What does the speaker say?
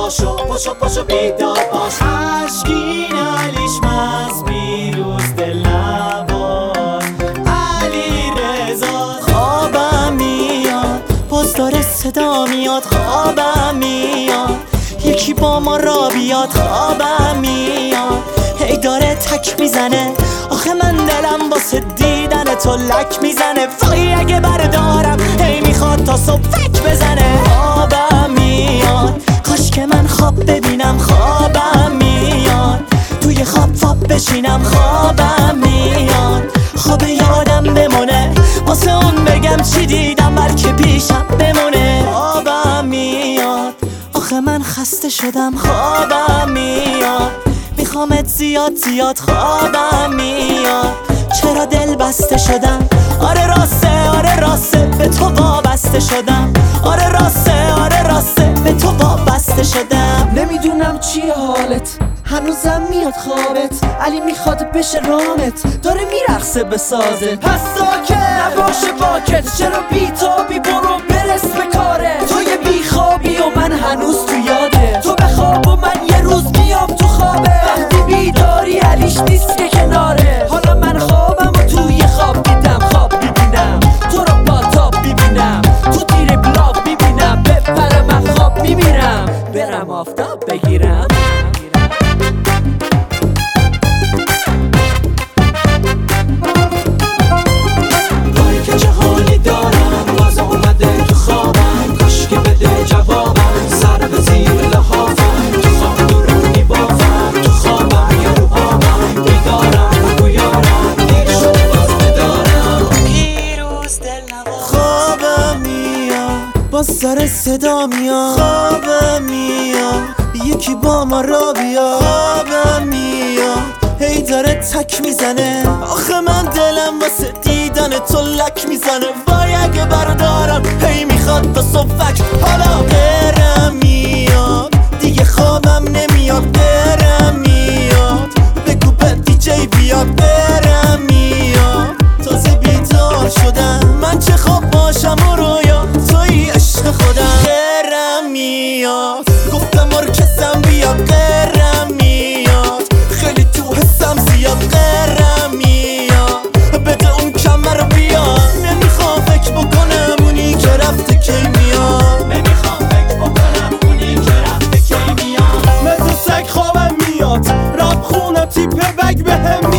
پاشو بیدار باش. عشقین علیش مز بیروز دل نوار علی رضا. خوابم میاد باز داره صدا میاد، خوابم میاد یکی با ما را بیاد، خوابم میاد هی داره تک میزنه. آخه من دلم واسه دیدن تو لک میزنه. وای اگه بردارم هی میخواد تا صبح فک بزنه. خوابم میاد کاش که من خواب ببینم، خوابم میاد توی خواب بشینم، خوابم میاد خواب یادم بمونه واسه اون بگم چی دیدم بلکه پیشم بمونه. خوابم میاد آخه من خسته شدم، خوابم میاد میخوامت زیاد زیاد، خوابم میاد چرا دل بسته شدم. آره راسته به تو وابسته شدم. آره راسته به تو وابسته شدم. نمیدونم چیه حالت، هنوزم میاد خوابت. علی میخواد بشه رامت، داره میرقصه به سازت. پس ساکت نباشه باکت، چرا بیتابی برو برس به کاره. تو یه بیخوابی و من هنوز تو یاده. تو بخواب و من یه روز میام تو خوابه. وقتی بیداری علیش نیست که کناره. حالا من خوابم و توی خواب دیدم، خواب میبینم تو رو با تاب میبینم، تو تیر بلاف میبینم. بپره من خواب میبینم، برم آفتاب بگیرم. وای که چه حالی دارم، باز اومده تو خوابم. کاش که بده جوابم، سر به زیر لحافم. تو خواب درون میبافم، تو خوابم یا رو آبم. بیدارم و گویارم، دیر شد باز بدارم. پیروز دل نوار. خوابم میاد باز داره صدا میاد، خوابم میاد یکی با ما را بیاد. خوابم میاد هی داره تک میزنه. آخه من دلم واسه دیدن تو لک میزنه. وای اگه بردارم هی میخواد تا صبحک. حالا برم میاد دیگه خوابم نمیاد. برم میاد بگو به دیجی بیاد. برم میاد تازه بیدار شدم. من چه خواب باشم و رویا توی عشق خودم. برم میاد گفتم ارکستم بیاد. برم میاد خیلی تو حسم زیاد. برم میاد بده اون کمر رو بیاد. نمیخوام فکر بکنم اونی که رفته کی میاد. نمیخوام فکر بکنم اونی که رفته کی میاد. مثل سگ خوابم میاد، راب خونه تیپ بگ بهم